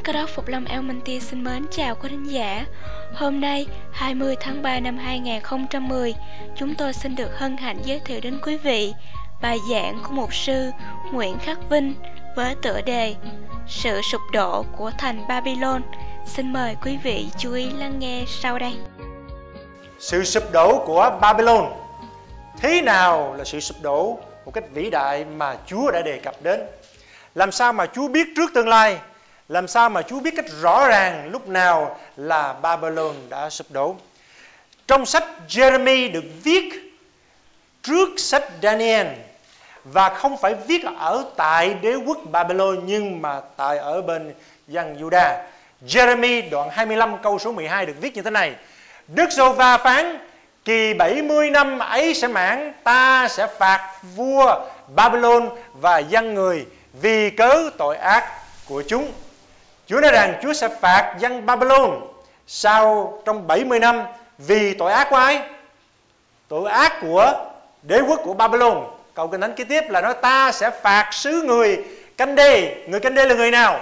Cơ đốc Phục Lâm An Minh Tiên xin mến chào quý thính giả. Hôm nay, 20 tháng 3 năm 2010, chúng tôi xin được hân hạnh giới thiệu đến quý vị bài giảng của mục sư Nguyễn Khắc Vinh với tựa đề Sự sụp đổ của thành Babylon. Xin mời quý vị chú ý lắng nghe sau đây. Sự sụp đổ của Babylon. Thế nào là sự sụp đổ một cách vĩ đại mà Chúa đã đề cập đến? Làm sao mà Chúa biết trước tương lai? Làm sao mà Chúa biết cách rõ ràng lúc nào là Babylon đã sụp đổ? Trong sách Jeremy được viết trước sách Daniel, và không phải viết ở tại đế quốc Babylon nhưng mà tại ở bên dân Juda. Jeremy đoạn 25 câu số 12 được viết như thế này: Đức Giê-hô-va phán, kỳ 70 năm ấy sẽ mãn, ta sẽ phạt vua Babylon và dân người vì cớ tội ác của chúng. Chúa nói rằng Chúa sẽ phạt dân Babylon sau trong 70 năm vì tội ác của ai? Tội ác của đế quốc của Babylon. Câu Kinh Thánh kế tiếp là nói ta sẽ phạt xứ người Canh Đê. Người Canh Đê là người nào?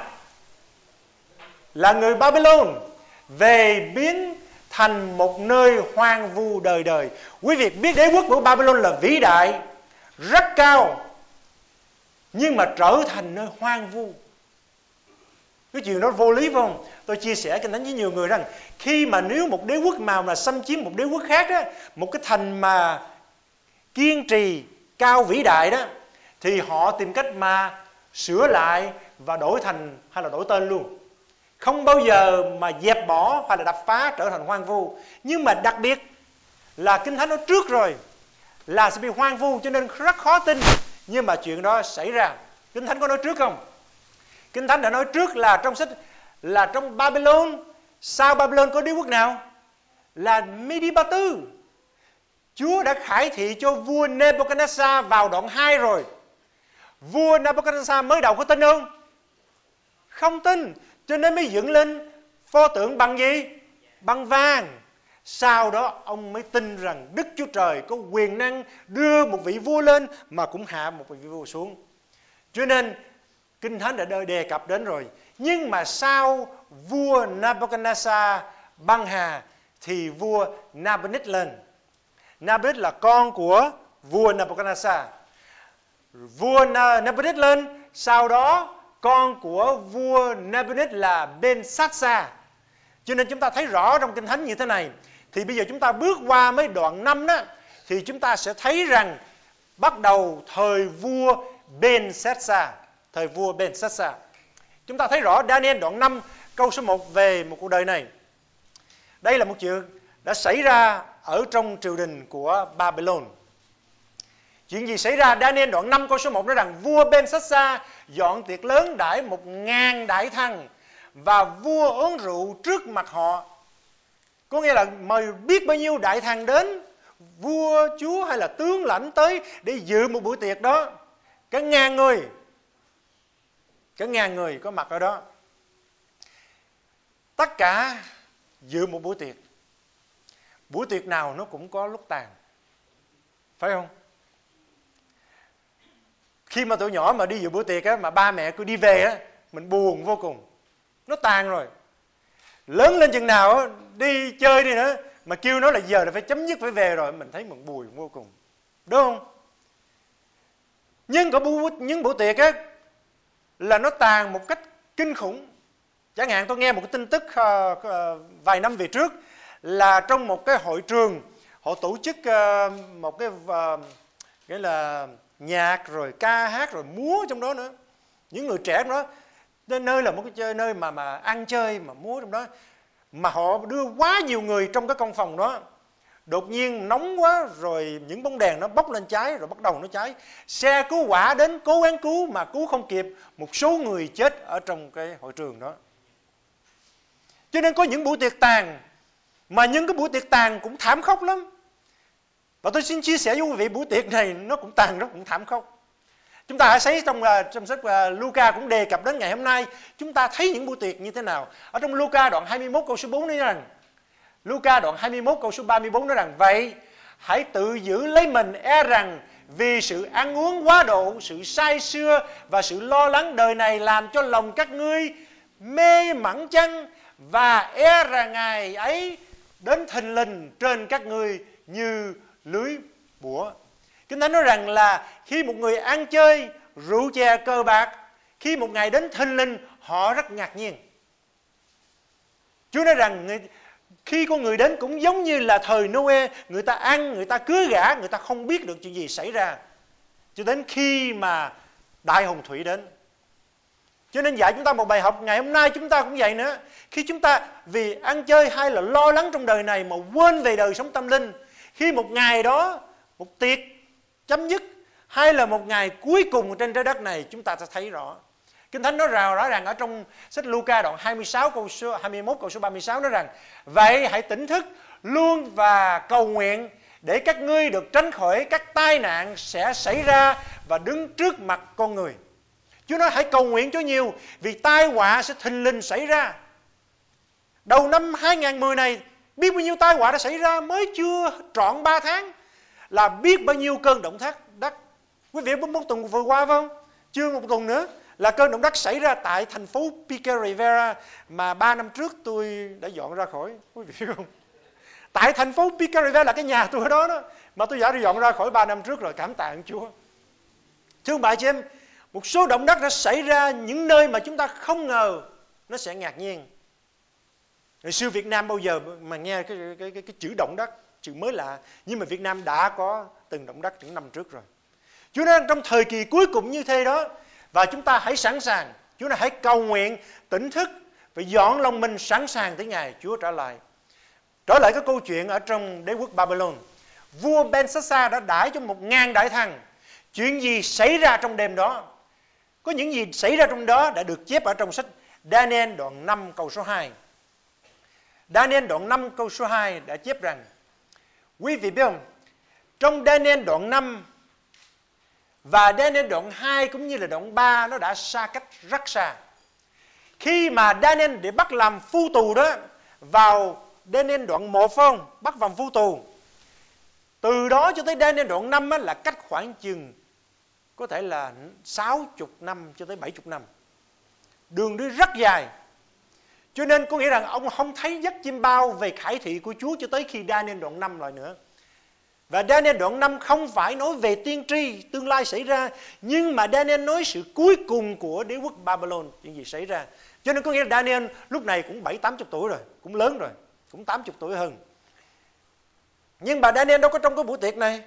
Là người Babylon, về biến thành một nơi hoang vu đời đời. Quý vị biết đế quốc của Babylon là vĩ đại, rất cao, nhưng mà trở thành nơi hoang vu. Cái chuyện đó vô lý phải không? Tôi chia sẻ Kinh Thánh với nhiều người rằng khi mà nếu một đế quốc nào mà xâm chiếm một đế quốc khác đó, một cái thành mà kiên trì cao vĩ đại đó, thì họ tìm cách mà sửa lại và đổi thành hay là đổi tên luôn. Không bao giờ mà dẹp bỏ hay là đập phá trở thành hoang vu. Nhưng mà đặc biệt là Kinh Thánh nói trước rồi là sẽ bị hoang vu, cho nên rất khó tin. Nhưng mà chuyện đó xảy ra. Kinh Thánh có nói trước không? Kinh Thánh đã nói trước là trong sách là trong Babylon, sau Babylon có đế quốc nào? Là Medi-Ba-tư. Chúa đã khải thị cho vua Nebuchadnezzar vào đoạn 2 rồi. Vua Nebuchadnezzar mới đầu có tin không? Không tin, cho nên mới dựng lên pho tượng bằng gì? Bằng vàng. Sau đó ông mới tin rằng Đức Chúa Trời có quyền năng đưa một vị vua lên mà cũng hạ một vị vua xuống. Cho nên Kinh Thánh đã đề cập đến rồi. Nhưng mà sau vua Nebuchadnezzar băng hà thì vua Nabonid lên. Nabonid là con của vua Nebuchadnezzar. Vua Nabonid lên, sau đó con của vua Nabonid là Ben-Satsar. Cho nên chúng ta thấy rõ trong Kinh Thánh như thế này. Thì bây giờ chúng ta bước qua mấy đoạn 5 đó, thì chúng ta sẽ thấy rằng bắt đầu thời vua Ben-Satsar. Thời vua Ben-Satsar. Chúng ta thấy rõ Daniel đoạn 5 câu số 1 về một cuộc đời này. Đây là một chuyện đã xảy ra ở trong triều đình của Babylon. Chuyện gì xảy ra? Daniel đoạn 5 câu số 1 nói rằng vua Ben-Satsar dọn tiệc lớn đãi 1000 đại thần và vua uống rượu trước mặt họ. Có nghĩa là mời biết bao nhiêu đại thần đến, vua, chúa hay là tướng lãnh tới để dự một buổi tiệc đó. Cả ngàn người có mặt ở đó. Tất cả dự một buổi tiệc. Buổi tiệc nào nó cũng có lúc tàn, phải không? Khi mà tụi nhỏ mà đi dự buổi tiệc á, mà ba mẹ cứ đi về á, mình buồn vô cùng. Nó tàn rồi. Lớn lên chừng nào á, đi chơi đi nữa, mà kêu nó là giờ là phải chấm dứt, phải về rồi, mình thấy mình buồn vô cùng. Đúng không? Nhưng có những buổi tiệc á, là nó tàn một cách kinh khủng. Chẳng hạn tôi nghe một cái tin tức vài năm về trước, là trong một cái hội trường, họ tổ chức một cái nghĩa là nhạc rồi ca hát rồi múa trong đó nữa. Những người trẻ trong đó, nơi là một cái nơi mà ăn chơi mà múa trong đó, mà họ đưa quá nhiều người trong cái căn phòng đó. Đột nhiên nóng quá rồi những bóng đèn nó bốc lên cháy, rồi bắt đầu nó cháy. Xe cứu hỏa đến cố gắng cứu mà cứu không kịp, một số người chết ở trong cái hội trường đó. Cho nên có những buổi tiệc tàn, mà những cái buổi tiệc tàn cũng thảm khốc lắm. Và tôi xin chia sẻ với quý vị, buổi tiệc này nó cũng tàn, nó cũng thảm khốc. Chúng ta hãy thấy trong sách Luca cũng đề cập đến ngày hôm nay, chúng ta thấy những buổi tiệc như thế nào. Ở trong Luca đoạn 21 câu số 4 nói rằng, Luca đoạn 21 câu số 34 nói rằng, vậy hãy tự giữ lấy mình, e rằng vì sự ăn uống quá độ, sự say sưa và sự lo lắng đời này làm cho lòng các ngươi mê mẩn chăng, và e rằng Ngài ấy đến thình lình trên các ngươi như lưới bủa. Kinh Thánh nói rằng là khi một người ăn chơi, rượu chè, cờ bạc, khi một ngày đến thình lình, họ rất ngạc nhiên. Chúa nói rằng khi con người đến cũng giống như là thời Noe, người ta ăn, người ta cưới gả, người ta không biết được chuyện gì xảy ra, cho đến khi mà đại hồng thủy đến. Cho nên dạy chúng ta một bài học ngày hôm nay, chúng ta cũng vậy nữa. Khi chúng ta vì ăn chơi hay là lo lắng trong đời này mà quên về đời sống tâm linh, khi một ngày đó, một tiệc chấm dứt, hay là một ngày cuối cùng trên trái đất này, chúng ta sẽ thấy rõ. Kinh Thánh nói rõ ràng ở trong sách Luca đoạn 21 câu số 36 nói rằng: vậy hãy tỉnh thức luôn và cầu nguyện để các ngươi được tránh khỏi các tai nạn sẽ xảy ra và đứng trước mặt con người. Chúa nói hãy cầu nguyện cho nhiều, vì tai họa sẽ thình lình xảy ra. Đầu năm 2010 này, biết bao nhiêu tai họa đã xảy ra, mới chưa trọn 3 tháng là biết bao nhiêu cơn động đất. Quý vị biết một tuần vừa qua phải không? Chưa một tuần nữa là cơn động đất xảy ra tại thành phố Pico Rivera mà 3 năm trước tôi đã dọn ra khỏi. Quý vị biết không? Tại thành phố Pico Rivera là cái nhà tôi ở đó, mà tôi đã dọn ra khỏi 3 năm trước rồi, cảm tạ Chúa. Thưa ông bà chị em, một số động đất đã xảy ra những nơi mà chúng ta không ngờ nó sẽ ngạc nhiên. Ngày xưa Việt Nam bao giờ mà nghe cái chữ động đất, chữ mới lạ, nhưng mà Việt Nam đã có từng động đất những năm trước rồi. Chúa nói trong thời kỳ cuối cùng như thế đó, và chúng ta hãy sẵn sàng. Chúa nói hãy cầu nguyện, tỉnh thức và dọn lòng mình sẵn sàng tới ngày Chúa trở lại. Trở lại cái câu chuyện ở trong đế quốc Babylon, vua Belshazzar đã đãi cho 1000 đại thần. Chuyện gì xảy ra trong đêm đó? Có những gì xảy ra trong đó đã được chép ở trong sách Daniel đoạn 5 câu số 2. Daniel đoạn 5 câu số 2 đã chép rằng, quý vị biết không, trong Daniel đoạn 5 và Daniel đoạn 2 cũng như là đoạn 3 nó đã xa cách rất xa. Khi mà Daniel để bắt làm phu tù đó, vào Daniel đoạn 1 phải không? Bắt làm phu tù. Từ đó cho tới Daniel đoạn 5 là cách khoảng chừng có thể là 60 năm cho tới 70 năm. Đường đi rất dài. Cho nên có nghĩa rằng ông không thấy giấc chim bao về khải thị của Chúa cho tới khi Daniel đoạn 5 lại nữa. Và Daniel đoạn 5 không phải nói về tiên tri tương lai xảy ra, nhưng mà Daniel nói sự cuối cùng của đế quốc Babylon, chuyện gì xảy ra. Cho nên có nghĩa là Daniel lúc này cũng 70-80 tuổi rồi, cũng lớn rồi, cũng 80 tuổi hơn. Nhưng mà Daniel đâu có trong cái buổi tiệc này.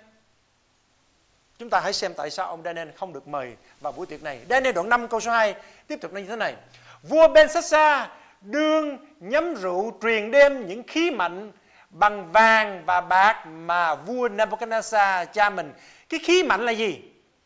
Chúng ta hãy xem tại sao ông Daniel không được mời vào buổi tiệc này. Daniel đoạn 5 câu số 2 tiếp tục như thế này: vua Belshazzar đương nhắm rượu truyền đêm những khí mạnh bằng vàng và bạc mà vua Nebuchadnezzar cha mình. Cái khí mạnh là gì?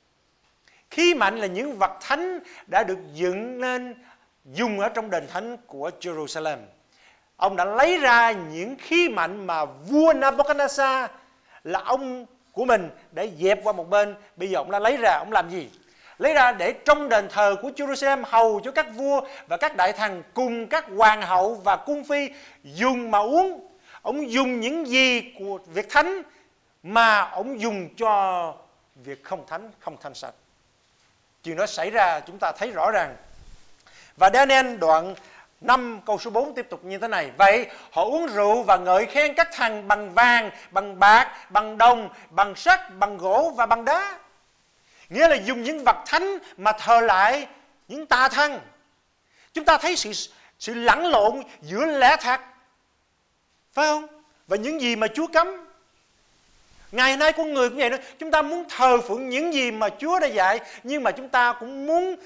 Khí mạnh là những vật thánh đã được dựng nên, dùng ở trong đền thánh của Jerusalem. Ông đã lấy ra những khí mạnh mà vua Nebuchadnezzar là ông của mình để dẹp qua một bên. Bây giờ ông đã lấy ra, ông làm gì? Lấy ra để trong đền thờ của Jerusalem hầu cho các vua và các đại thần cùng các hoàng hậu và cung phi dùng mà uống. Ông dùng những gì của việc thánh mà ông dùng cho việc không thánh, không thanh sạch. Chuyện đó xảy ra chúng ta thấy rõ ràng. Và Daniel đoạn 5 câu số 4 tiếp tục như thế này: vậy họ uống rượu và ngợi khen các thần bằng vàng, bằng bạc, bằng đồng, bằng sắt, bằng gỗ và bằng đá. Nghĩa là dùng những vật thánh mà thờ lại những tà thần. Chúng ta thấy sự lẫn lộn giữa lẽ thật, phải không? Và những gì mà Chúa cấm. Ngày nay con người cũng vậy nữa. Chúng ta muốn thờ phượng những gì mà Chúa đã dạy, nhưng mà chúng ta cũng muốn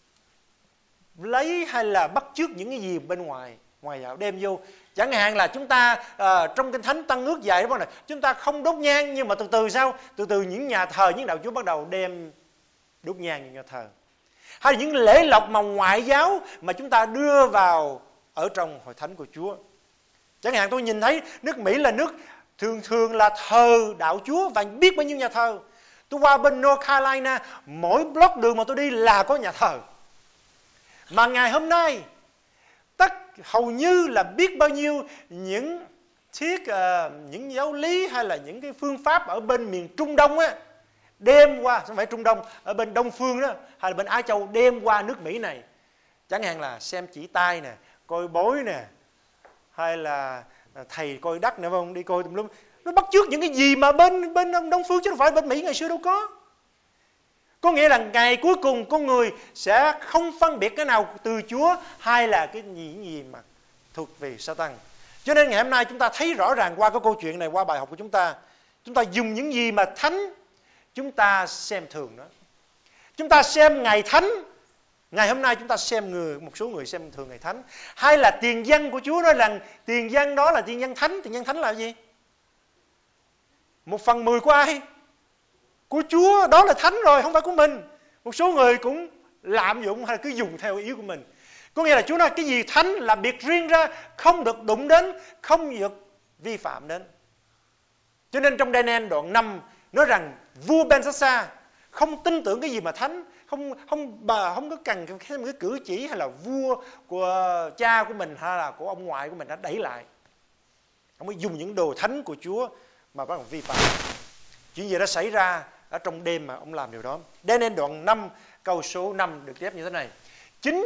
lấy hay là bắt chước những cái gì bên ngoài dạo đem vô. Chẳng hạn là chúng ta trong Kinh Thánh Tăng Ước dạy đó này, chúng ta không đốt nhang, nhưng mà từ từ sao? Từ từ những nhà thờ, những đạo Chúa bắt đầu đem đốt nhang những nhà thờ. Hay là những lễ lộc mà ngoại giáo mà chúng ta đưa vào ở trong hội thánh của Chúa. Chẳng hạn tôi nhìn thấy nước Mỹ là nước thường là thờ đạo Chúa và biết bao nhiêu nhà thờ. Tôi qua bên North Carolina, mỗi block đường mà tôi đi là có nhà thờ. Mà ngày hôm nay hầu như là biết bao nhiêu những những giáo lý hay là những cái phương pháp ở bên miền Trung Đông á, đem qua, không phải Trung Đông, ở bên Đông Phương đó, hay là bên Á Châu đem qua nước Mỹ này. Chẳng hạn là xem chỉ tay nè, coi bói nè, hay là thầy coi đất nè, không đi coi tùm lum. Nó bắt chước những cái gì mà bên Đông phương chứ không phải bên Mỹ ngày xưa đâu có. Có nghĩa là ngày cuối cùng con người sẽ không phân biệt cái nào từ Chúa hay là cái gì mà thuộc về Satan. Cho nên ngày hôm nay chúng ta thấy rõ ràng qua cái câu chuyện này, qua bài học của chúng ta dùng những gì mà thánh chúng ta xem thường đó. Chúng ta xem ngày thánh, ngày hôm nay chúng ta xem một số người xem thường ngày thánh, hay là tiền dân của Chúa nói rằng tiền dân đó là tiền dân thánh. Tiền dân thánh là gì? 1/10 của ai? Của Chúa, đó là thánh rồi, không phải của mình. Một số người cũng lạm dụng hay cứ dùng theo ý của mình. Có nghĩa là Chúa nói cái gì thánh là biệt riêng ra, không được đụng đến, không được vi phạm đến. Cho nên trong Daniel đoạn 5 nói rằng vua Belshazzar không tin tưởng cái gì mà thánh, không có cần cái cử chỉ hay là vua của cha của mình hay là của ông ngoại của mình đã đẩy lại. Ông mới dùng những đồ thánh của Chúa mà bắt đầu vi phạm. Chuyện gì đã xảy ra ở trong đêm mà ông làm điều đó. Daniel đoạn 5 câu số 5 được chép như thế này: 9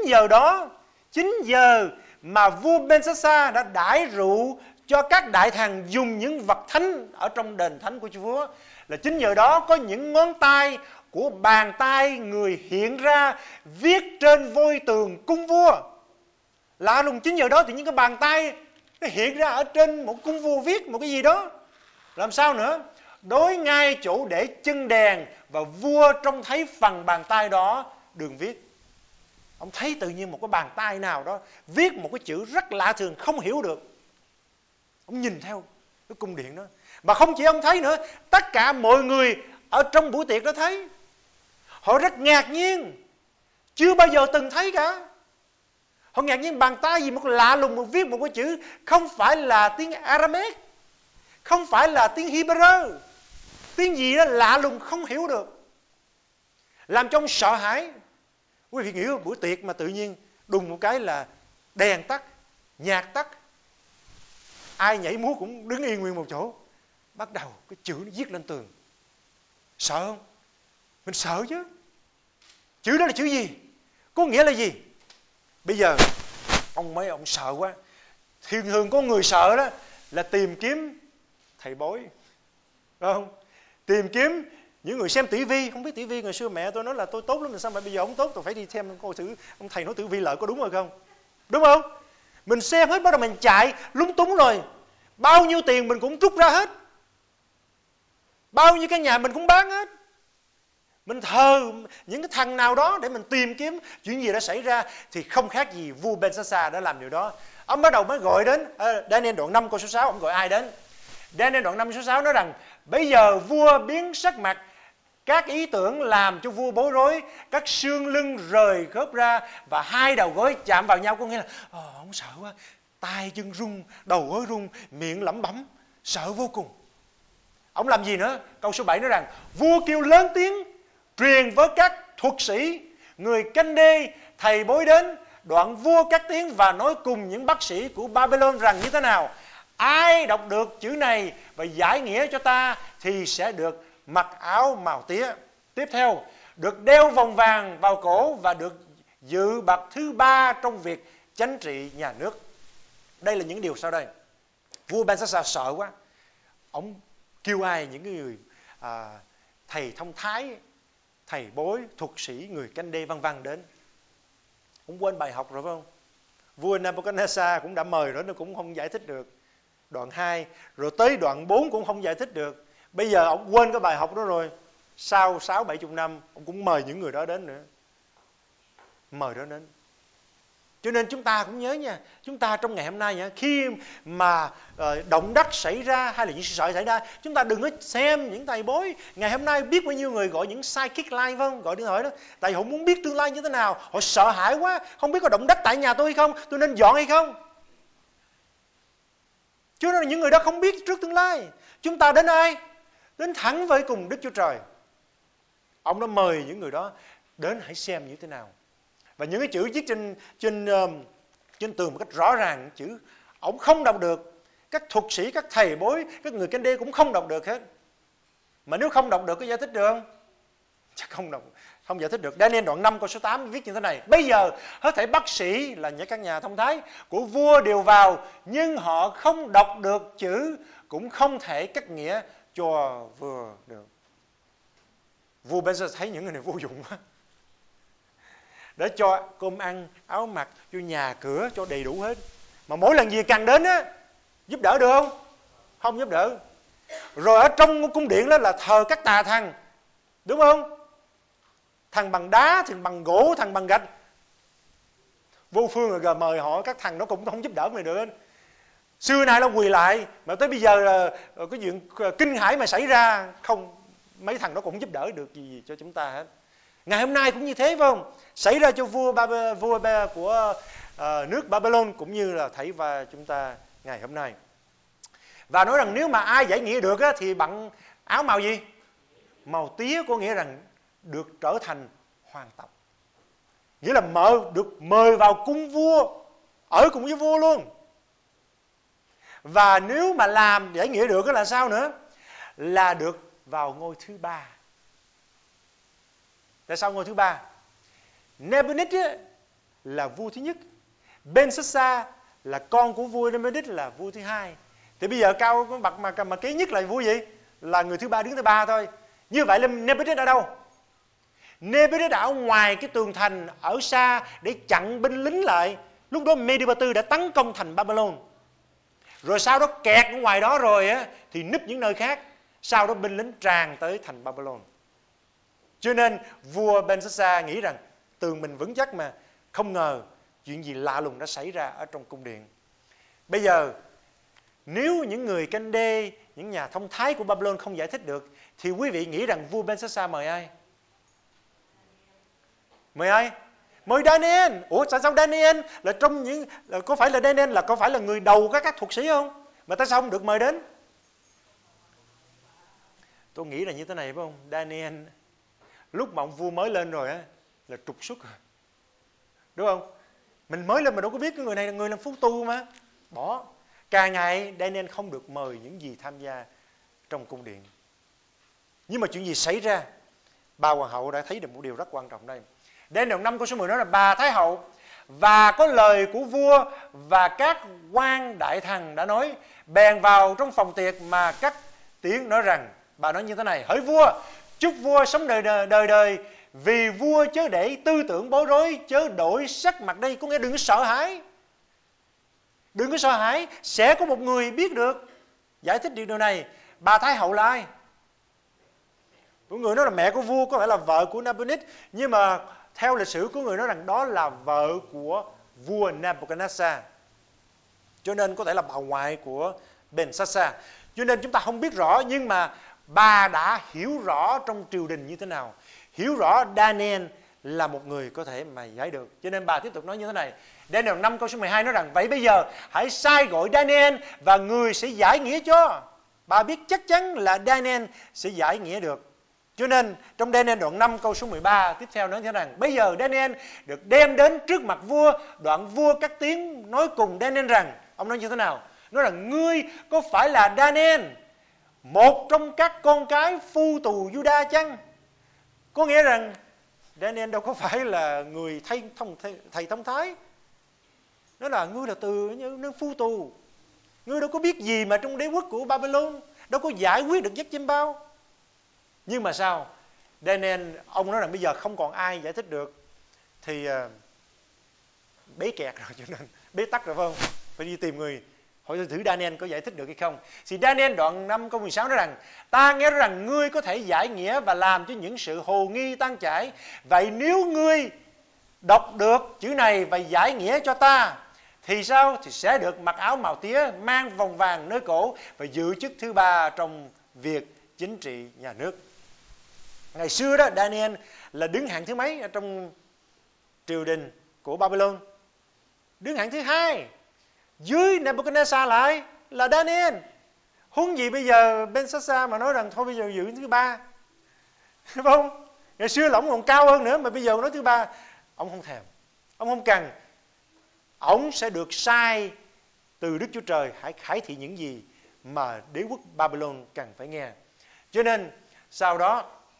giờ mà vua Belshazzar đã đãi rượu cho các đại thần dùng những vật thánh ở trong đền thánh của Chúa. Là 9 giờ đó có những ngón tay của bàn tay người hiện ra viết trên vôi tường cung vua. Lạ lùng, 9 giờ đó thì những cái bàn tay nó hiện ra ở trên một cung vua viết một cái gì đó. Làm sao nữa? Đối ngay chỗ để chân đèn, và vua trông thấy phần bàn tay đó đường viết. Ông thấy tự nhiên một cái bàn tay nào đó viết một cái chữ rất lạ thường, không hiểu được. Ông nhìn theo cái cung điện đó. Mà không chỉ ông thấy nữa, tất cả mọi người ở trong buổi tiệc đó thấy. Họ rất ngạc nhiên, chưa bao giờ từng thấy cả. Họ ngạc nhiên bàn tay gì mà lạ lùng, một viết một cái chữ không phải là tiếng Aramaic, không phải là tiếng Hebrew, tiếng gì đó lạ lùng không hiểu được, làm cho ông sợ hãi. Quý vị nghĩ buổi tiệc mà tự nhiên đùng một cái là đèn tắt, nhạc tắt, ai nhảy múa cũng đứng yên nguyên một chỗ, bắt đầu cái chữ nó viết lên tường. Sợ không? Mình sợ chứ. Chữ đó là chữ gì? Có nghĩa là gì? Bây giờ ông sợ quá. Thường có người sợ đó là tìm kiếm thầy bói, phải không? Tìm kiếm những người xem tử vi. Không biết tử vi ngày xưa mẹ tôi nói là tôi tốt lắm, mà sao mà bây giờ không tốt, tôi phải đi xem coi thử ông thầy nói tử vi lợi có đúng hay không. Đúng không? Mình xem hết bắt đầu mình chạy lúng túng rồi. Bao nhiêu tiền mình cũng rút ra hết. Bao nhiêu căn nhà mình cũng bán hết. Mình thờ những cái thằng nào đó để mình tìm kiếm chuyện gì đã xảy ra, thì không khác gì vua Belshazzar đã làm điều đó. Ông bắt đầu mới gọi đến Daniel đoạn 5 câu số 6, ông gọi ai đến? Daniel đoạn 5 số 6 nói rằng bây giờ vua biến sắc mặt, các ý tưởng làm cho vua bối rối, các xương lưng rời khớp ra và hai đầu gối chạm vào nhau. Có nghĩa là ông sợ quá, tay chân run, đầu gối run, miệng lẩm bẩm, sợ vô cùng. Ông làm gì nữa? Câu số 7 nói rằng vua kêu lớn tiếng truyền với các thuật sĩ, người canh đê, thầy bói đến. Đoạn vua cắt tiếng và nói cùng những bác sĩ của Babylon rằng như thế nào: ai đọc được chữ này và giải nghĩa cho ta thì sẽ được mặc áo màu tía. Tiếp theo, được đeo vòng vàng vào cổ và được dự bậc thứ 3 trong việc chánh trị nhà nước. Đây là những điều sau đây. Vua Belshazzar sợ quá. Ông kêu ai? Những người thầy thông thái, thầy bói, thuật sĩ, người canh đê vân vân đến. Ông quên bài học rồi phải không? Vua Nebuchadnezzar cũng đã mời rồi, nó cũng không giải thích được. Đoạn 2, rồi tới đoạn 4 cũng không giải thích được. Bây giờ ông quên cái bài học đó rồi. Sau 60-70 năm, ông cũng mời những người đó đến nữa. Mời đó đến. Cho nên chúng ta cũng nhớ nha, chúng ta trong ngày hôm nay nha, khi mà động đất xảy ra hay là những sự sợ xảy ra, chúng ta đừng có xem những thầy bói. Ngày hôm nay biết bao nhiêu người gọi những psychic line, phải không? Gọi điện thoại đó, tại họ muốn biết tương lai như thế nào, họ sợ hãi quá, không biết có động đất tại nhà tôi hay không, tôi nên dọn hay không. Chứ nên những người đó không biết trước tương lai. Chúng ta đến ai? Đến thẳng với cùng Đức Chúa Trời. Ông đã mời những người đó đến, hãy xem như thế nào. Và những cái chữ viết trên tường một cách rõ ràng, chữ ông không đọc được. Các thuật sĩ, các thầy bói, các người canh đê cũng không đọc được hết. Mà nếu không đọc được có giải thích được không? Chắc không đọc. Không giải thích được. Daniel đoạn 5 câu số 8 viết như thế này: bây giờ hết thảy bác sĩ là những các nhà thông thái của vua đều vào, nhưng họ không đọc được chữ, cũng không thể cắt nghĩa cho vừa được. Vua bây giờ thấy những người này vô dụng quá, để cho cơm ăn, áo mặc, cho nhà cửa, cho đầy đủ hết. Mà mỗi lần gì cần đến á, giúp đỡ được không? Không giúp đỡ. Rồi ở trong cung điện đó là thờ các tà thần, đúng không? Thằng bằng đá, thằng bằng gỗ, thằng bằng gạch. Vô phương rồi mời họ, các thằng nó cũng không giúp đỡ mình được. Xưa nay nó quỳ lại, mà tới bây giờ là cái chuyện kinh hãi mà xảy ra, không mấy thằng nó cũng giúp đỡ được gì cho chúng ta hết. Ngày hôm nay cũng như thế, phải không? Xảy ra cho vua của nước Babylon cũng như là thảy và chúng ta ngày hôm nay. Và nói rằng nếu mà ai giải nghĩa được á, thì bận áo màu gì? Màu tía, có nghĩa rằng được trở thành hoàng tộc. Nghĩa là được mời vào cung vua, ở cùng với vua luôn. Và nếu mà làm giải nghĩa được là sao nữa? Là được vào ngôi thứ ba. Tại sao ngôi thứ ba? Nebuchadnezzar là vua thứ nhất, Belshazzar là con của vua Nebuchadnezzar là vua thứ hai. Thì bây giờ cao cái bậc mà kế nhất là vua gì? Là người thứ ba, đứng thứ ba thôi. Như vậy là Nebuchadnezzar ở đâu? Nebuchadnezzar ở ngoài cái tường thành, ở xa để chặn binh lính lại. Lúc đó Medo-Ba-tư đã tấn công thành Babylon. Rồi sau đó kẹt ở ngoài đó rồi á, thì núp những nơi khác. Sau đó binh lính tràn tới thành Babylon. Cho nên vua Belshazzar nghĩ rằng tường mình vững chắc mà, không ngờ chuyện gì lạ lùng đã xảy ra ở trong cung điện. Bây giờ nếu những người canh đê, những nhà thông thái của Babylon không giải thích được, thì quý vị nghĩ rằng vua Belshazzar mời ai? Mời ai? Mời Daniel. Ủa sao Daniel là trong những có phải là Daniel là có phải là người đầu các thuật sĩ không? Mà tại sao không được mời đến? Tôi nghĩ là như thế này phải không? Daniel lúc mà ông vua mới lên rồi á là trục xuất rồi. Đúng không? Mình mới lên mà đâu có biết cái người này là người làm phú tu mà. Bỏ. Càng ngày Daniel không được mời những gì tham gia trong cung điện. Nhưng mà chuyện gì xảy ra? Bà hoàng hậu đã thấy được một điều rất quan trọng đây. Daniel 5 câu số 10 nói là bà Thái hậu và có lời của vua và các quan đại thần đã nói, bèn vào trong phòng tiệc mà cất tiếng nói rằng, bà nói như thế này: hỡi vua, chúc vua sống đời, vì vua chớ để tư tưởng bối rối, chớ đổi sắc mặt đi. Có nghĩa đừng có sợ hãi. Đừng có sợ hãi, sẽ có một người biết được giải thích điều này. Bà Thái hậu là ai? Có người nói là mẹ của vua, có phải là vợ của Nebuchadnezzar, nhưng mà theo lịch sử có người nói rằng đó là vợ của vua Nebuchadnezzar. Cho nên có thể là bà ngoại của Belshazzar. Cho nên chúng ta không biết rõ, nhưng mà bà đã hiểu rõ trong triều đình như thế nào, hiểu rõ Daniel là một người có thể mà giải được. Cho nên bà tiếp tục nói như thế này. Daniel 5 câu số 12 nói rằng, vậy bây giờ hãy sai gọi Daniel và người sẽ giải nghĩa cho. Bà biết chắc chắn là Daniel sẽ giải nghĩa được. Cho nên trong Daniel đoạn 5 câu số 13 tiếp theo nói thế này: bây giờ Daniel được đem đến trước mặt vua. Đoạn vua cất tiếng nói cùng Daniel rằng, ông nói như thế nào? Nói rằng, ngươi có phải là Daniel, một trong các con cái phu tù Juda chăng? Có nghĩa rằng Daniel đâu có phải là người thầy thông thái. Nó là ngươi là từ nơi phu tù. Ngươi đâu có biết gì mà trong đế quốc của Babylon, đâu có giải quyết được giấc chim bao. Nhưng mà sao? Daniel, ông nói rằng bây giờ không còn ai giải thích được, thì bế kẹt rồi, cho nên bế tắc rồi phải không? Phải đi tìm người hỏi thử Daniel có giải thích được hay không. Thì Daniel đoạn 5 câu 16 nói rằng, ta nghe rằng ngươi có thể giải nghĩa và làm cho những sự hồ nghi tan chảy. Vậy nếu ngươi đọc được chữ này và giải nghĩa cho ta, thì sao? Thì sẽ được mặc áo màu tía, mang vòng vàng nơi cổ và giữ chức thứ ba trong việc chính trị nhà nước. Ngày xưa đó, Daniel là đứng hạng thứ mấy ở trong triều đình của Babylon? Đứng hạng thứ hai. Dưới Nebuchadnezzar lại là Daniel. Huống gì bây giờ Belshazzar mà nói rằng thôi bây giờ giữ thứ ba. Đúng không? Ngày xưa là ông còn cao hơn nữa, mà bây giờ nói thứ ba. Ông không thèm. Ông không cần. Ông sẽ được sai từ Đức Chúa Trời hãy khải thị những gì mà đế quốc Babylon cần phải nghe. Cho nên sau đó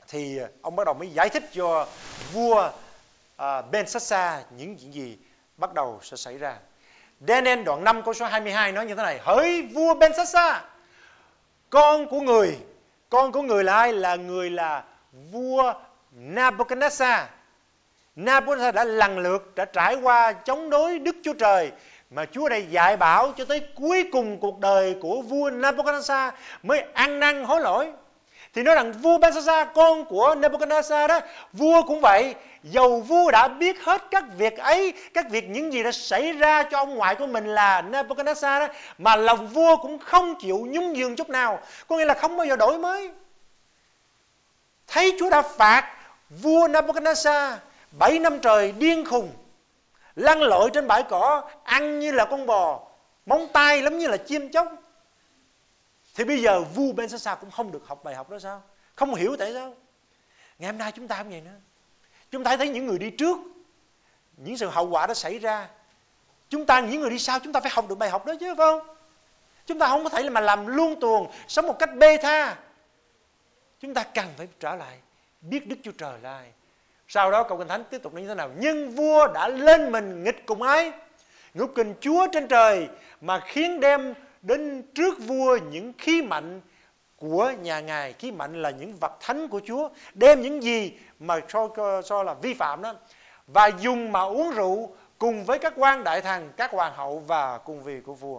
thì ông bắt đầu mới giải thích cho vua Ben-sassa những chuyện gì bắt đầu sẽ xảy ra. Daniel đoạn 5 câu số 22 nói như thế này: hỡi vua Ben-sassa, con của người là ai? Là vua Nebuchadnezzar. Nebuchadnezzar đã lần lượt đã trải qua chống đối Đức Chúa Trời, mà Chúa đã dạy bảo cho tới cuối cùng cuộc đời của vua Nebuchadnezzar mới ăn năn hối lỗi. Thì nói rằng vua Ben-sassa, con của Nebuchadnezzar đó, vua cũng vậy. Dầu vua đã biết hết các việc ấy, các việc những gì đã xảy ra cho ông ngoại của mình là Nebuchadnezzar đó, mà lòng vua cũng không chịu nhún nhường chút nào. Có nghĩa là không bao giờ đổi mới. Thấy Chúa đã phạt vua Nebuchadnezzar 7 năm trời điên khùng, lăn lội trên bãi cỏ, ăn như là con bò, móng tay lắm như là chim chóc. Thì bây giờ vua Ben-sassa cũng không được học bài học đó sao? Không hiểu tại sao? Ngày hôm nay chúng ta cũng vậy nữa. Chúng ta thấy những người đi trước, những sự hậu quả đã xảy ra. Chúng ta, những người đi sau, chúng ta phải học được bài học đó chứ, phải không? Chúng ta không có thể mà làm luôn tuồng, sống một cách bê tha. Chúng ta cần phải trở lại, biết Đức Chúa Trời là ai. Sau đó câu Kinh Thánh tiếp tục nói như thế nào? Nhưng vua đã lên mình nghịch cùng ai? Ngục kình Chúa trên trời, mà khiến đem đến trước vua những khí mạnh của nhà Ngài. Khí mạnh là những vật thánh của Chúa. Đem những gì mà cho là vi phạm đó, và dùng mà uống rượu cùng với các quan đại thần, các hoàng hậu và cung vị của vua.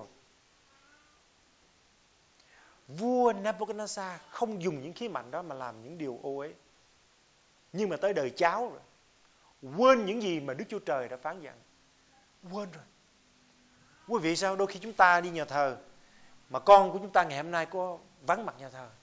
Vua Nebuchadnezzar không dùng những khí mạnh đó mà làm những điều ô uế. Nhưng mà tới đời cháu rồi, quên những gì mà Đức Chúa Trời đã phán dặn. Quên rồi. Quý vị sao đôi khi chúng ta đi nhà thờ mà con của chúng ta ngày hôm nay có vắng mặt nhà thờ,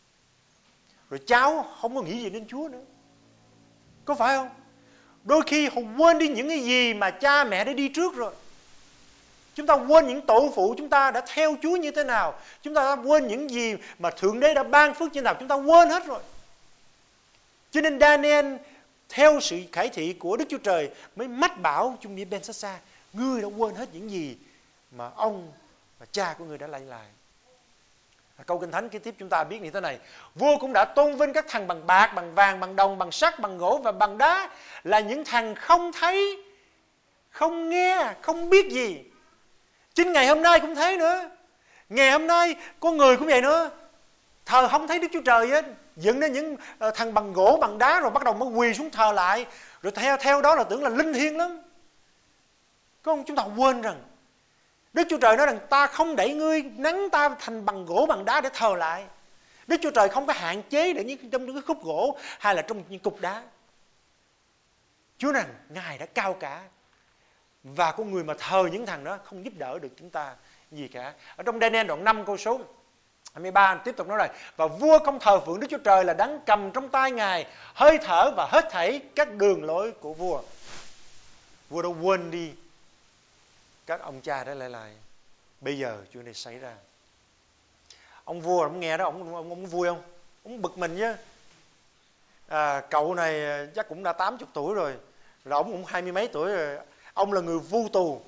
rồi cháu không có nghĩ gì đến Chúa nữa, có phải không? Đôi khi họ quên đi những cái gì mà cha mẹ đã đi trước rồi. Chúng ta quên những tổ phụ chúng ta đã theo Chúa như thế nào. Chúng ta đã quên những gì mà Thượng Đế đã ban phước như thế nào. Chúng ta quên hết rồi. Cho nên Daniel theo sự khải thị của Đức Chúa Trời mới mách bảo chung với Ben-sassa: ngươi đã quên hết những gì mà ông và cha của ngươi đã lạy lại. Câu Kinh Thánh kế tiếp chúng ta biết như thế này: vua cũng đã tôn vinh các thằng bằng bạc, bằng vàng, bằng đồng, bằng sắt, bằng gỗ và bằng đá, là những thằng không thấy, không nghe, không biết gì. Chính ngày hôm nay cũng thế nữa. Ngày hôm nay con người cũng vậy nữa. Thờ không thấy Đức Chúa Trời hết, dựng nên những thằng bằng gỗ, bằng đá, rồi bắt đầu mới quỳ xuống thờ lại, rồi theo đó là tưởng là linh thiêng lắm. Có không? Chúng ta quên rằng Đức Chúa Trời nói rằng ta không đẩy ngươi nắn ta thành bằng gỗ, bằng đá để thờ lại. Đức Chúa Trời không có hạn chế để trong những cái khúc gỗ hay là trong những cục đá. Chúa rằng Ngài đã cao cả, và con người mà thờ những thằng đó không giúp đỡ được chúng ta gì cả. Ở trong Daniel đoạn 5 câu số 23 tiếp tục nói rồi: và vua không thờ phượng Đức Chúa Trời là đấng cầm trong tay Ngài hơi thở và hết thảy các đường lối của vua. Vua đã quên đi các ông cha đã lại lại. Bây giờ chuyện này xảy ra. Ông vua ông nghe đó, ông vui không? Ông bực mình chứ. Cậu này chắc cũng đã 80 tuổi rồi, ông cũng 20 mấy tuổi rồi. Ông là người vu tù,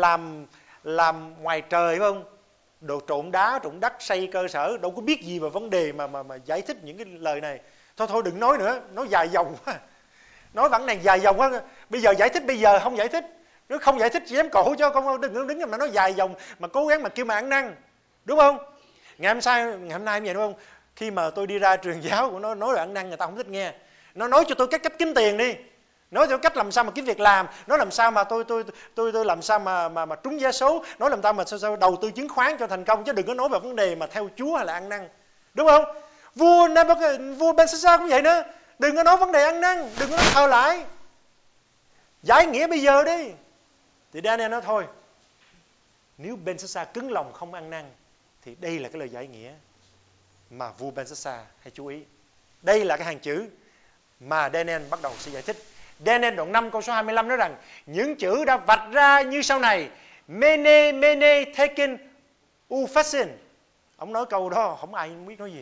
làm ngoài trời phải không? Đồ trộn đá, trộn đất, xây cơ sở, đâu có biết gì về vấn đề mà giải thích những cái lời này. Thôi đừng nói nữa, nói dài dòng quá. Nói vẫn này dài dòng quá. Bây giờ giải thích, bây giờ không giải thích. Nếu không giải thích chỉ dám cổ cho con đừng đứng mà nói dài dòng mà cố gắng mà kêu mà ăn năn. Đúng không? Ngày hôm nay vậy đúng không? Khi mà tôi đi ra truyền giáo của nó nói là ăn năn, người ta không thích nghe. Nó nói cho tôi cách kiếm tiền đi. Nói cho cách làm sao mà kiếm việc làm, nói làm sao mà tôi làm sao mà trúng vé số, nói làm sao mà sao đầu tư chứng khoán cho thành công, chứ đừng có nói về vấn đề mà theo Chúa hay là ăn năn. Đúng không? Vua Ben-sassa cũng vậy nữa. Đừng có nói vấn đề ăn năn, đừng có nói thờ lại. Giải nghĩa bây giờ đi. Thì Daniel nói thôi, nếu Ben-sassa cứng lòng không ăn năn thì đây là cái lời giải nghĩa mà vua Ben-sassa hãy chú ý. Đây là cái hàng chữ mà Daniel bắt đầu sẽ giải thích. Daniel đoạn 5 câu số 25 nói rằng những chữ đã vạch ra như sau này: Mene, Mene, Tekel, Upharsin. Ông nói câu đó không ai biết nói gì,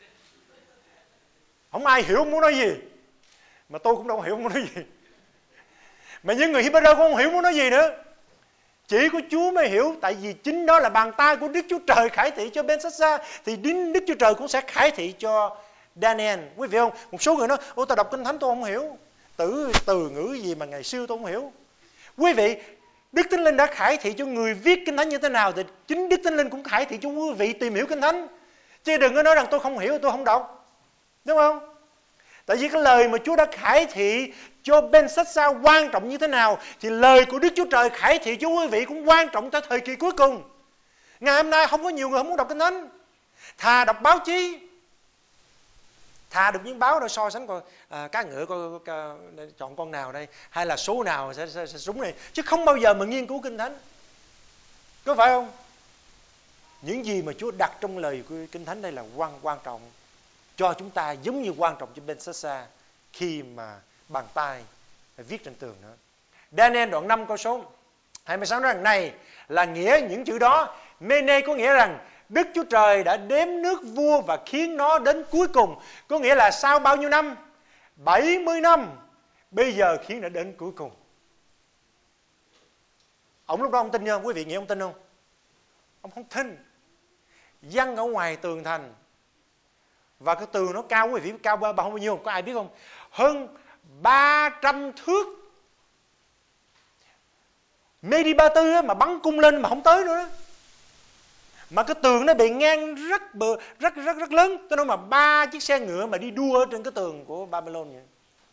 không ai hiểu ông muốn nói gì, mà tôi cũng đâu hiểu ông muốn nói gì, mà những người Hebrew cũng không hiểu muốn nói gì nữa. Chỉ có Chúa mới hiểu, tại vì chính đó là bàn tay của Đức Chúa Trời khải thị cho Ben-sassa, thì Đức Chúa Trời cũng sẽ khải thị cho Daniel. Quý vị không? Một số người nói, ôi tôi đọc Kinh Thánh tôi không hiểu. Từ ngữ gì mà ngày xưa tôi không hiểu. Quý vị, Đức Thánh Linh đã khải thị cho người viết Kinh Thánh như thế nào thì chính Đức Thánh Linh cũng khải thị cho quý vị tìm hiểu Kinh Thánh. Chứ đừng có nói rằng tôi không hiểu, tôi không đọc. Đúng không? Tại vì cái lời mà Chúa đã khải thị cho Belshazzar quan trọng như thế nào thì lời của Đức Chúa Trời khải thị cho quý vị cũng quan trọng tới thời kỳ cuối cùng. Ngày hôm nay không có nhiều người không muốn đọc Kinh Thánh. Thà đọc báo chí, thà được những báo để so sánh coi cá ngựa chọn con nào đây, hay là số nào sẽ súng này, chứ không bao giờ mà nghiên cứu Kinh Thánh. Có phải không? Những gì mà Chúa đặt trong lời của Kinh Thánh đây là quan trọng cho chúng ta, giống như quan trọng cho Belshazzar khi mà bàn tay viết trên tường nữa. Daniel đoạn 5 câu số 26 nói rằng này là nghĩa những chữ đó. Mene có nghĩa rằng Đức Chúa Trời đã đếm nước vua và khiến nó đến cuối cùng. Có nghĩa là sau bao nhiêu năm? 70 năm. Bây giờ khiến nó đến cuối cùng. Ông lúc đó ông tin không? Quý vị nghĩ ông tin không? Ông không tin. Giăng ở ngoài tường thành. Và cái tường nó cao, quý vị cao bao nhiêu? Có ai biết không? Hơn 300 thước. Medi-ba-tư mà bắn cung lên mà không tới nữa đó. Mà cái tường nó bị ngang rất lớn. Tôi nói mà 3 chiếc xe ngựa mà đi đua trên cái tường của Babylon vậy.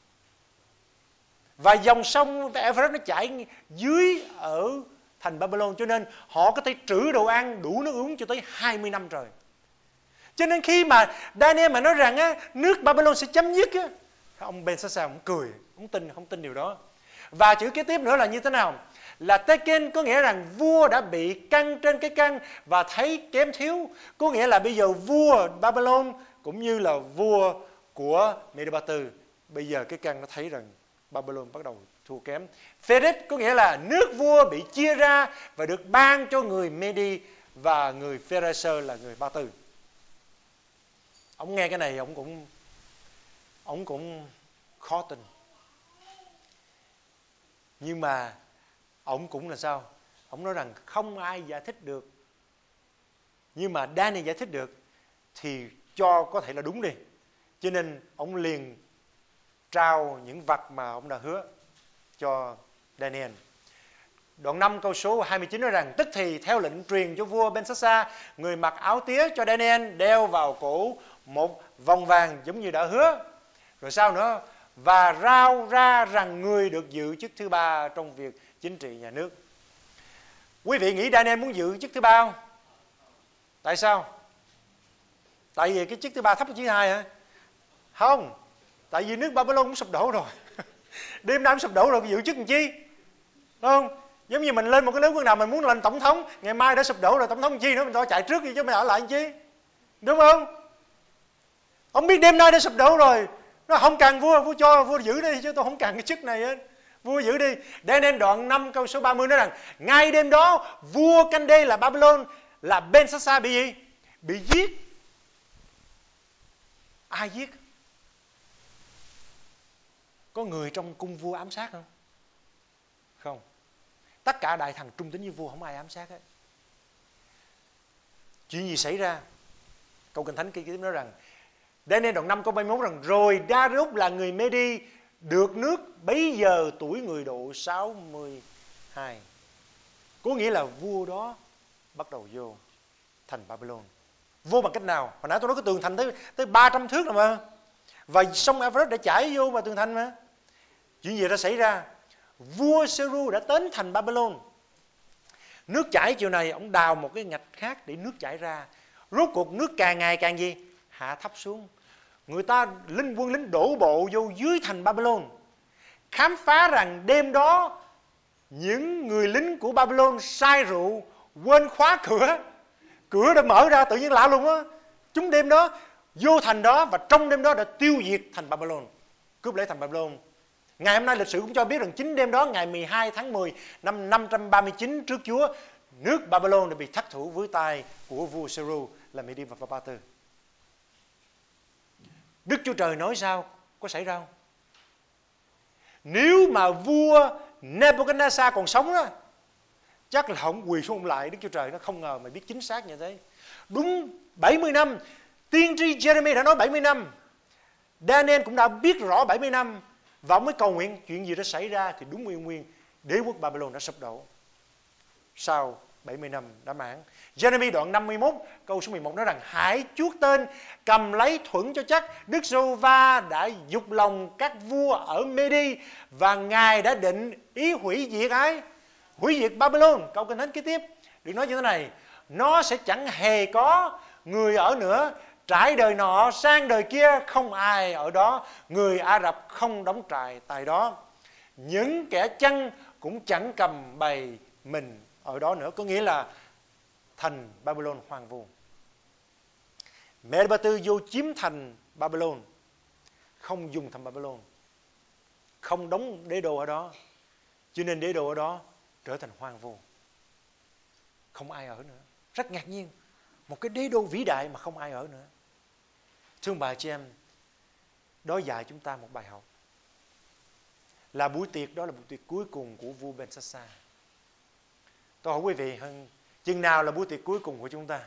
Và dòng sông Euphrates nó chảy dưới ở thành Babylon, cho nên họ có thể trữ đồ ăn đủ nước uống cho tới 20 năm trời. Cho nên khi mà Daniel mà nói rằng á, nước Babylon sẽ chấm dứt á, ông Belshazzar ông cười, không tin điều đó. Và chữ kế tiếp nữa là như thế nào? Là Teken có nghĩa rằng vua đã bị căng trên cái căng và thấy kém thiếu. Có nghĩa là bây giờ vua Babylon cũng như là vua của Medi-ba-tư, bây giờ cái căng nó thấy rằng Babylon bắt đầu thua kém. Pheres có nghĩa là nước vua bị chia ra và được ban cho người Medi và người Pharisee là người Ba Tư. Ông nghe cái này ông cũng khó tin. Nhưng mà ông cũng là sao? Ông nói rằng không ai giải thích được. Nhưng mà Daniel giải thích được thì cho có thể là đúng đi. Cho nên ông liền trao những vật mà ông đã hứa cho Daniel. Đoạn 5 câu số 29 nói rằng tức thì theo lệnh truyền cho vua Belshazzar, người mặc áo tía cho Daniel đeo vào cổ một vòng vàng giống như đã hứa. Rồi sao nữa? Và rao ra rằng người được giữ chức thứ ba trong việc chính trị nhà nước. Quý vị nghĩ Daniel muốn giữ chức thứ ba không? Tại sao? Tại vì cái chức thứ ba thấp hơn chức thứ hai hả? Không. Tại vì nước Babylon cũng sụp đổ rồi. Đêm nay cũng sụp đổ rồi, giữ chức làm chi? Đúng không? Giống như mình lên một cái nước nào mình muốn lên tổng thống, ngày mai đã sụp đổ rồi, tổng thống làm chi nữa, mình cho chạy trước đi chứ mình ở lại làm chi? Đúng không? Ông biết đêm nay đã sụp đổ rồi, nó không cần vua cho vua giữ đi chứ tôi không cần cái chức này hết. Vua giữ đi. Để nên đoạn 5 câu số 30 nói rằng ngay đêm đó vua Canh-đê là Babylon là Belshazzar bị gì? Bị giết. Ai giết? Có người trong cung vua ám sát không? Không. Tất cả đại thần trung tín với vua không ai ám sát hết. Chuyện gì xảy ra? Câu Kinh Thánh kia nói rằng để nên đoạn 5 câu 31 rằng rồi Darius là người Medi được nước bấy giờ tuổi người độ 62. Có nghĩa là vua đó bắt đầu vô thành Babylon. Vô bằng cách nào? Hồi nãy tôi nói cái tường thành tới 300 thước rồi mà. Và sông Euphrates đã chảy vô vào tường thành mà. Chuyện gì đã xảy ra? Vua Seru đã đến thành Babylon. Nước chảy chiều này ông đào một cái ngạch khác để nước chảy ra. Rốt cuộc nước càng ngày càng gì? Hạ thấp xuống. Người ta quân lính đổ bộ vô dưới thành Babylon. Khám phá rằng đêm đó những người lính của Babylon say rượu, quên khóa cửa. Cửa đã mở ra tự nhiên lạ luôn á. Chúng đêm đó vô thành đó và trong đêm đó đã tiêu diệt thành Babylon, cướp lấy thành Babylon. Ngày hôm nay lịch sử cũng cho biết rằng chính đêm đó ngày 12 tháng 10 năm 539 trước Chúa, nước Babylon đã bị thất thủ với tay của vua Seru là Medi và Ba Tư. Đức Chúa Trời nói sao? Có xảy ra không? Nếu mà vua Nebuchadnezzar còn sống đó, chắc là ông quỳ xuống lại. Đức Chúa Trời nó không ngờ mà biết chính xác như thế. Đúng 70 năm. Tiên tri Jeremy đã nói 70 năm. Daniel cũng đã biết rõ 70 năm và ông mới cầu nguyện chuyện gì đã xảy ra thì đúng nguyên đế quốc Babylon đã sụp đổ sau 70 năm đã mãn. Jeremy đoạn 51 câu số 11 nói rằng: hãy chuốt tên, cầm lấy thuẫn cho chắc, Đức Giê-hô-va đã dục lòng các vua ở Mê-đi và Ngài đã định ý hủy diệt ai? Hủy diệt Babylon. Câu Kinh Thánh kế tiếp được nói như thế này: nó sẽ chẳng hề có người ở nữa, trải đời nọ sang đời kia không ai ở đó, người Ả Rập không đóng trại tại đó, những kẻ chăn cũng chẳng cầm bầy mình ở đó nữa. Có nghĩa là thành Babylon hoang vu. Mê-đê-ba-tư vô chiếm thành Babylon, không dùng thành Babylon, không đóng đế đô ở đó, cho nên đế đô ở đó trở thành hoang vu, không ai ở nữa. Rất ngạc nhiên, một cái đế đô vĩ đại mà không ai ở nữa. Thưa bà chị em, đó dạy chúng ta một bài học, là buổi tiệc đó là buổi tiệc cuối cùng của vua Ben-sa-sa. Tôi hỏi quý vị, chừng nào là buổi tiệc cuối cùng của chúng ta?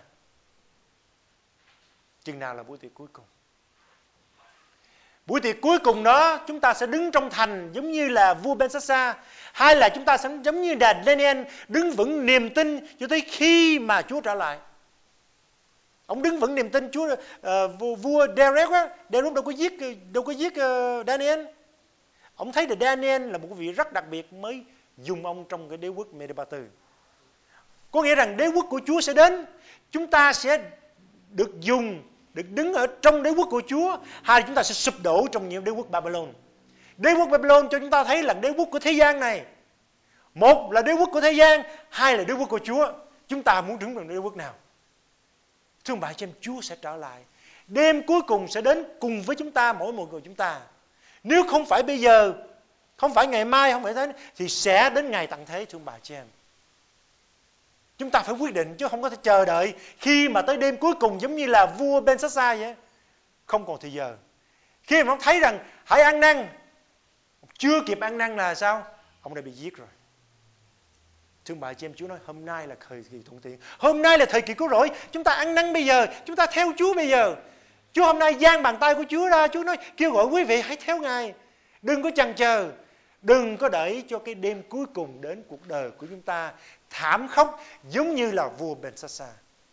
Chừng nào là buổi tiệc cuối cùng? Buổi tiệc cuối cùng đó chúng ta sẽ đứng trong thành giống như là vua Ben-sa-sa, hay là chúng ta sẽ giống như là Daniel đứng vững niềm tin cho tới khi mà Chúa trở lại? Ông đứng vững niềm tin Chúa. Vua Darius á, Darius đâu có giết Daniel. Ông thấy là Daniel là một vị rất đặc biệt mới dùng ông trong cái đế quốc Mê-đê-ba-tư. Có nghĩa rằng đế quốc của Chúa sẽ đến, chúng ta sẽ được dùng, được đứng ở trong đế quốc của Chúa, hay chúng ta sẽ sụp đổ trong những đế quốc Babylon. Đế quốc Babylon cho chúng ta thấy là đế quốc của thế gian này. Một là đế quốc của thế gian, hai là đế quốc của Chúa. Chúng ta muốn đứng trong đế quốc nào? Thưa bà chị em, Chúa sẽ trở lại. Đêm cuối cùng sẽ đến cùng với chúng ta, mỗi một người chúng ta. Nếu không phải bây giờ, không phải ngày mai, không phải thế, thì sẽ đến ngày tận thế, thưa bà chị em. Chúng ta phải quyết định chứ không có thể chờ đợi khi mà tới đêm cuối cùng giống như là vua Ben-sa-sa vậy. Không còn thời giờ. Khi mà ông thấy rằng hãy ăn năn, chưa kịp ăn năn là sao? Ông đã bị giết rồi. Thưa bà chị em, Chúa nói hôm nay là thời kỳ thuận tiện, hôm nay là thời kỳ cứu rỗi. Chúng ta ăn năn bây giờ, chúng ta theo Chúa bây giờ. Chúa hôm nay giang bàn tay của Chúa ra, Chúa nói kêu gọi quý vị hãy theo Ngài. Đừng có chần chờ, đừng có đợi cho cái đêm cuối cùng đến cuộc đời của chúng ta thảm khốc giống như là vua Ben-sa-sa.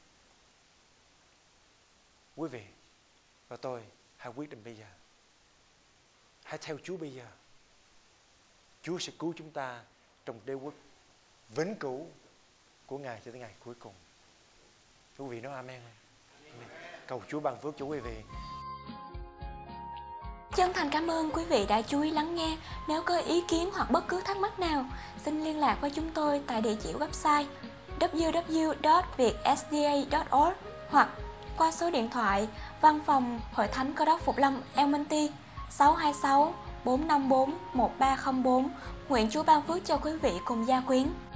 Quý vị và tôi hãy quyết định bây giờ, hãy theo Chúa bây giờ. Chúa sẽ cứu chúng ta trong đế quốc vĩnh cửu của Ngài cho tới ngày cuối cùng. Quý vị nói amen. Amen. Cầu Chúa ban phước cho quý vị. Chân thành cảm ơn quý vị đã chú ý lắng nghe. Nếu có ý kiến hoặc bất cứ thắc mắc nào, xin liên lạc với chúng tôi tại địa chỉ website www.vietsda.org hoặc qua số điện thoại Văn phòng Hội Thánh Cơ Đốc Phục Lâm Elminty 626 454 1304. Nguyện Chúa ban phước cho quý vị cùng gia quyến.